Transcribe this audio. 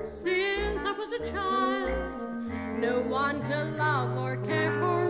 since I was a child. No one to love or care for